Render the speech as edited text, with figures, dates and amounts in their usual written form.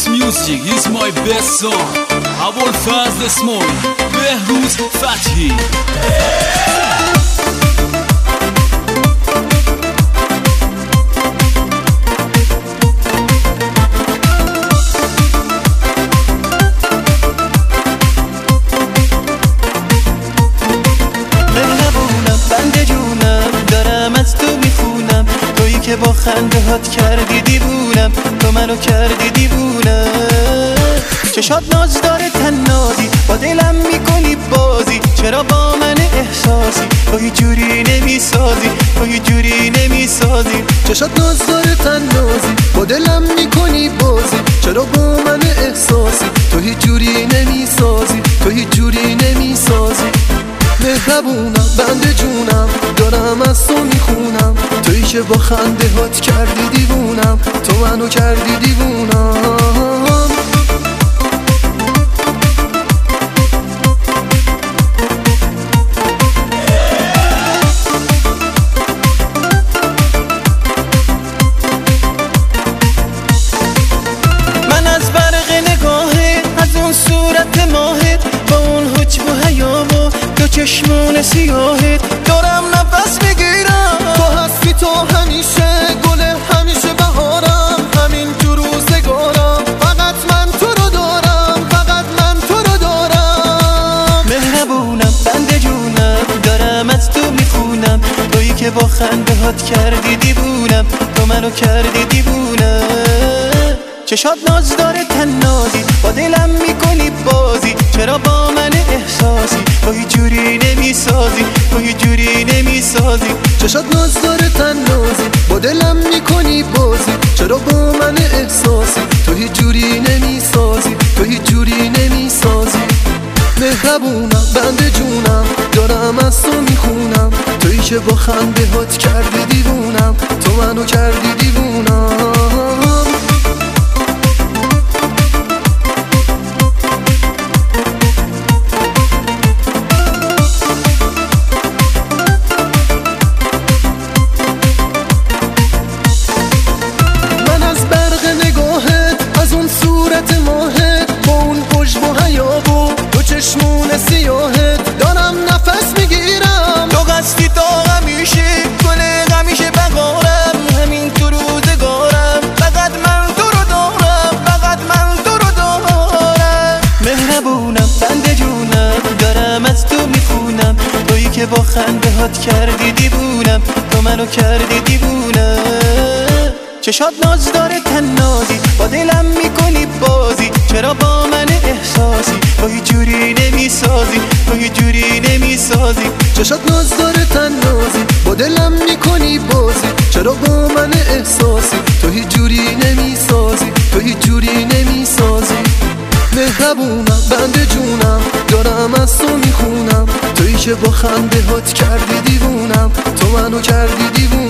This music is my best song. ابوالفضل اسماعیل، بهروز فتحی. مهربونم بنده جونم، دارم از تو میخونم، تویی که با خنده هات کردی دیوونم، تو منو کردی دیوونم. چشات ناز داره تنازی، با دلم میکنی بازی، چرا با من احساسی، تو هیچ جوری نمیسازی، تو هیچ جوری نمیسازی. چشات ناز داره تنازی، با دلم میکنی بازی، چرا با من احساسی، تو هیچ جوری نمیسازی، تو هیچ جوری نمیسازی. مهربونم بنده جونم، دارم از تو میخونم، تویی که با خنده هات کردی دیوونم، تو منو کردی دیوونم. من از برق نگاهت، از اون صورت ماهت، با اون حجب و حیا و دو چشمون سیاهت دارم نفس میگیرم. تو هستی تو همیشه، گل همیشه بهارم، همین تو روزگارم، فقط من تو رو دارم، فقط من تو رو دارم. مهربونم بنده جونم، دارم از تو میخونم، تویی که با خنده هات کردی دیوونم، تو منو کردی دیوونم. چشات ناز داره تنازی، با دلم میکنی بازی، چرا با من احساسی، تو هیچ جوری نمیسازی، تو هیچ جوری نمیسازی. چشات ناز داره تنازی، با دلم میکنی بازی، چرا با من احساسی، تو هیچ جوری نمیسازی، تو هیچ جوری نمیسازی. مهربونم بنده جونم، دارم از تو میخونم، تویی که با خنده هات کردی دیوونم، تو منو کردی دیوونم. چشمون سیاهت دارم نفس میگیرم، تو قصدی تا همیشه، گل همیشه بقارم، همین تو روزگارم، فقط من تو رو دارم، فقط من تو رو دارم. مهربونم بنده جونم، دارم از تو میخونم، تویی که با خنده هات کردی دیوونم، تو منو کردی دیوونم. چشات ناز داره تنازی، با دلم میکنی بازی، چرا با من احساسی، تو هیچ جوری نمیسازی، تو هیچ جوری نمیسازی. چشات ناز داره تنازی، با دلم میکنی بازی، چرا با من احساسی، تو هیچ جوری نمیسازی، تو هیچ جوری نمیسازی. مهربونم بنده جونم، دارم از تو میخونم، تویی که با خنده هات کردی دیوونم، تو منو کردی دیوونم.